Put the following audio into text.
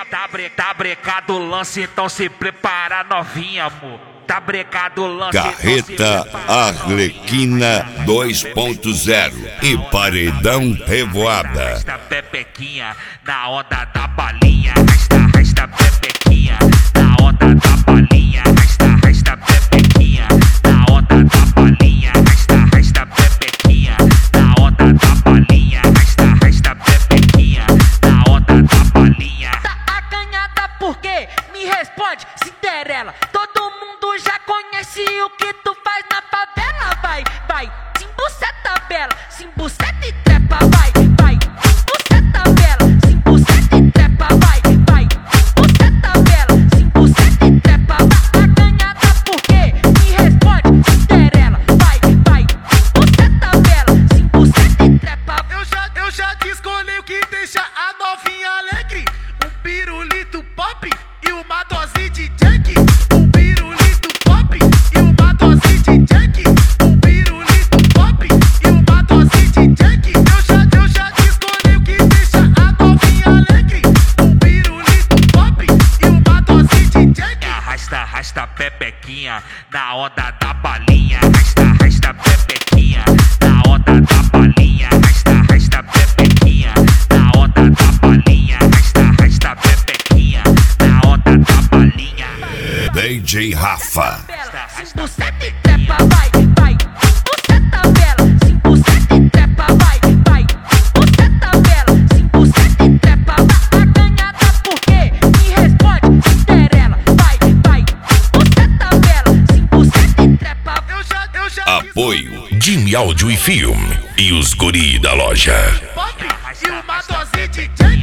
Tá brecado o lance, então se prepara novinha, amor. Tá brecado o lance, Carreta Arlequina 2.0 e Paredão Revoada. Arrasta pepequinha na onda da balinha. Arrasta pepequinha na onda da balinha. Arrasta pepequinha na onda da balinha. Arrasta pepequinha na onda da balinha. Arrasta pepequinha na onda da balinha. Tá acanhada por quê? Me responde, Cinderela. Todo mundo já conhece o que tu faz na favela. Vai, vai, simbuceta bela, simbuceta e trepa. Vai, vai, simbuceta bela, simbuceta e trepa. Vai, vai, simbuceta bela, simbuceta e trepa. Tá acanhada por quê? Me responde, Cinderela. Vai, vai, simbuceta bela, simbuceta e trepa. Eu já te escolhi o que deixa a novinha alegre. Um pirulito pop e uma dose de Jack. Um pirulito pop e uma dose de Jack. Um pirulito pop e uma dose de Jack. Eu já te escolhi o que deixa a novinha alegre. Um pirulito pop e uma dose de Jack. Arrasta pepequinha na onda da balinha. Arrasta pepequinha na onda da balinha. Arrasta pepequinha na onda da balinha. Arrasta pepequinha na onda da balinha. DJ Rafa. Simbuceta e trepa, vai, vai, simbuceta bela, simbuceta e trepa, vai, vai, simbuceta bela, simbuceta e trepa. Tá acanhada por quê? Me responde, Cinderela. Vai, vai, simbuceta bela, simbuceta e trepa. Eu já Apoio Jimmy Áudio e Filme e os guri da loja. pop e uma dose de Jack.